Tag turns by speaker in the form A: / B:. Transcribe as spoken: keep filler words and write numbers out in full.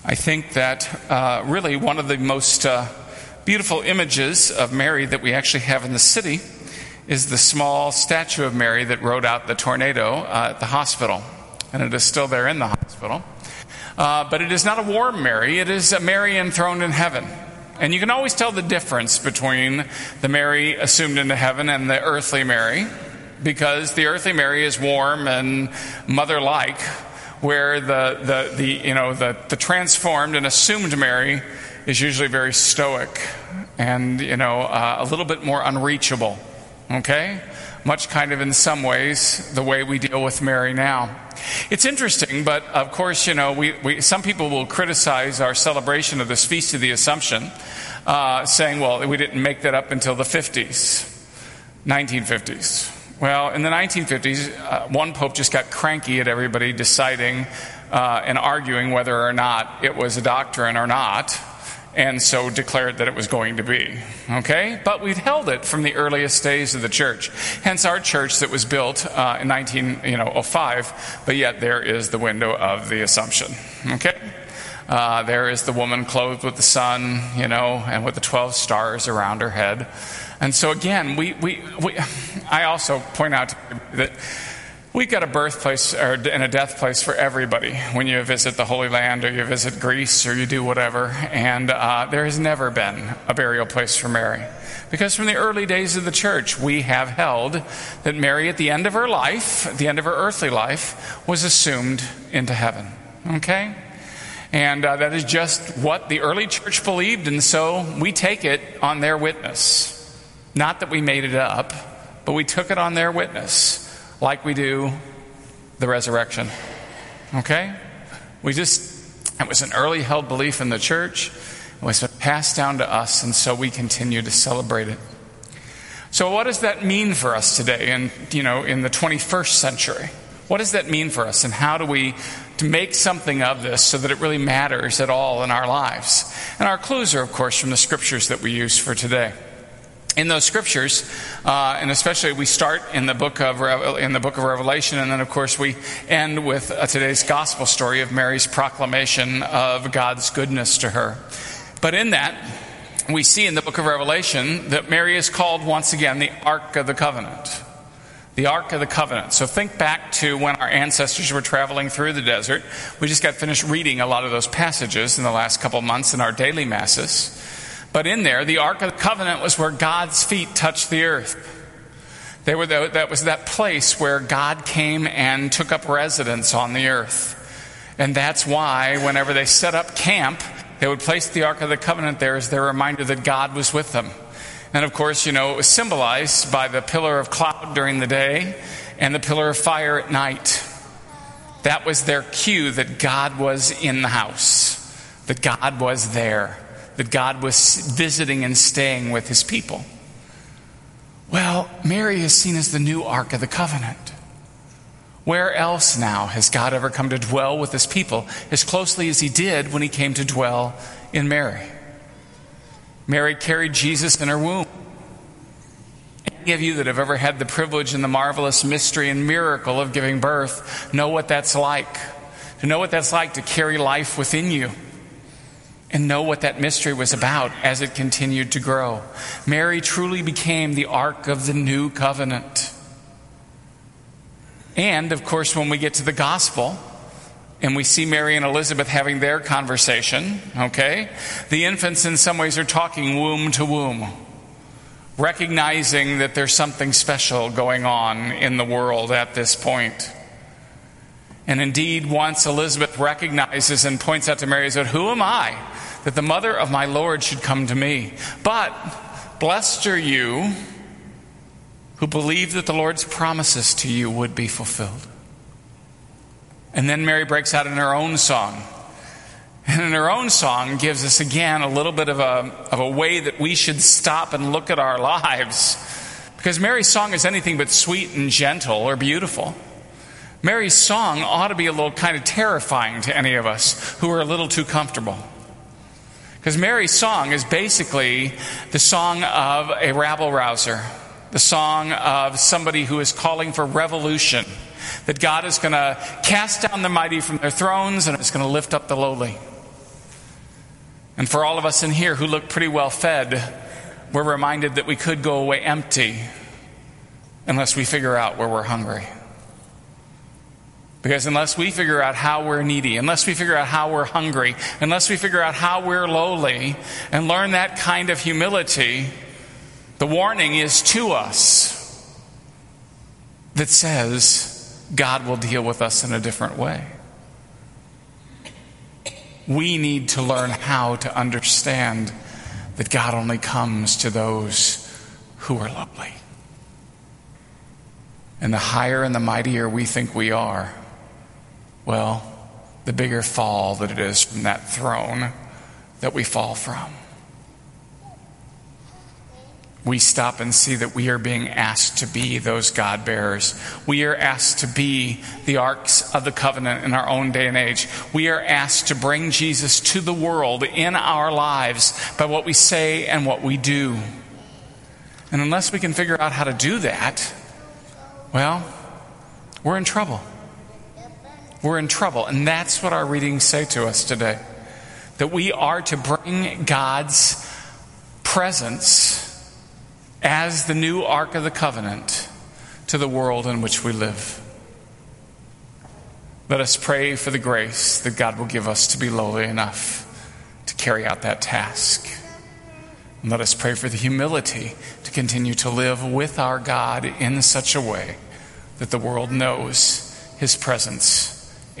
A: I think that uh, really one of the most uh, beautiful images of Mary that we actually have in the city is the small statue of Mary that rode out the tornado uh, at the hospital. And it is still there in the hospital. Uh, but it is not a warm Mary. It is a Mary enthroned in heaven. And you can always tell the difference between the Mary assumed into heaven and the earthly Mary, because the earthly Mary is warm and mother-like, where the, the, the you know the, the transformed and assumed Mary is usually very stoic and you know uh, a little bit more unreachable. Okay? Much kind of in some ways the way we deal with Mary now. It's interesting, but of course, you know, we, we some people will criticize our celebration of this Feast of the Assumption, uh, saying, well, we didn't make that up until the fifties, nineteen fifties. Well, in the nineteen fifties, uh, one pope just got cranky at everybody deciding uh, and arguing whether or not it was a doctrine or not, and so declared that it was going to be. Okay? But we'd held it from the earliest days of the church. Hence our church that was built uh, in nineteen oh five, but yet there is the window of the Assumption. Okay? Uh, there is the woman clothed with the sun, you know, and with the twelve stars around her head. And so again, we, we, we I also point out that we've got a birthplace or, and a death place for everybody when you visit the Holy Land or you visit Greece or you do whatever. And uh, there has never been a burial place for Mary. Because from the early days of the church, we have held that Mary at the end of her life, at the end of her earthly life, was assumed into heaven. Okay? And uh, that is just what the early church believed, and so we take it on their witness. Not that we made it up, but we took it on their witness, like we do the resurrection. Okay? We just, it was an early held belief in the church. It was passed down to us, and so we continue to celebrate it. So what does that mean for us today and, you know, in the twenty-first century? What does that mean for us, and how do we to make something of this so that it really matters at all in our lives? And our clues are, of course, from the scriptures that we use for today. In those scriptures, uh, and especially we start in the book of Re- in the book of Revelation, and then of course we end with uh, today's gospel story of Mary's proclamation of God's goodness to her. But in that, we see in the book of Revelation that Mary is called once again the Ark of the Covenant. The Ark of the Covenant. So think back to when our ancestors were traveling through the desert. We just got finished reading a lot of those passages in the last couple months in our daily masses. But in there, the Ark of the Covenant was where God's feet touched the earth. They were the, that was that place where God came and took up residence on the earth. And that's why whenever they set up camp, they would place the Ark of the Covenant there as their reminder that God was with them. And of course, you know, it was symbolized by the pillar of cloud during the day and the pillar of fire at night. That was their cue that God was in the house, that God was there, that God was visiting and staying with his people. Well, Mary is seen as the new Ark of the Covenant. Where else now has God ever come to dwell with his people as closely as he did when he came to dwell in Mary? Mary carried Jesus in her womb. Any of you that have ever had the privilege and the marvelous mystery and miracle of giving birth know what that's like. To know what that's like to carry life within you. And know what that mystery was about as it continued to grow. Mary truly became the Ark of the New Covenant. And, of course, when we get to the Gospel, and we see Mary and Elizabeth having their conversation, okay, the infants in some ways are talking womb to womb, recognizing that there's something special going on in the world at this point. And indeed, once Elizabeth recognizes and points out to Mary, said, "Who am I that the mother of my Lord should come to me? But blessed are you who believe that the Lord's promises to you would be fulfilled." And then Mary breaks out in her own song. And in her own song gives us again a little bit of a, of a way that we should stop and look at our lives. Because Mary's song is anything but sweet and gentle or beautiful. Mary's song ought to be a little kind of terrifying to any of us who are a little too comfortable. Because Mary's song is basically the song of a rabble-rouser. The song of somebody who is calling for revolution. That God is going to cast down the mighty from their thrones and is going to lift up the lowly. And for all of us in here who look pretty well fed, we're reminded that we could go away empty unless we figure out where we're hungry. Because unless we figure out how we're needy, unless we figure out how we're hungry, unless we figure out how we're lowly and learn that kind of humility, the warning is to us that says God will deal with us in a different way. We need to learn how to understand that God only comes to those who are lowly. And the higher and the mightier we think we are, well, the bigger fall that it is from that throne that we fall from. We stop and see that we are being asked to be those God bearers. We are asked to be the arks of the covenant in our own day and age. We are asked to bring Jesus to the world in our lives by what we say and what we do. And unless we can figure out how to do that, well, we're in trouble. We're in trouble. And that's what our readings say to us today. That we are to bring God's presence as the new Ark of the Covenant to the world in which we live. Let us pray for the grace that God will give us to be lowly enough to carry out that task. And let us pray for the humility to continue to live with our God in such a way that the world knows His presence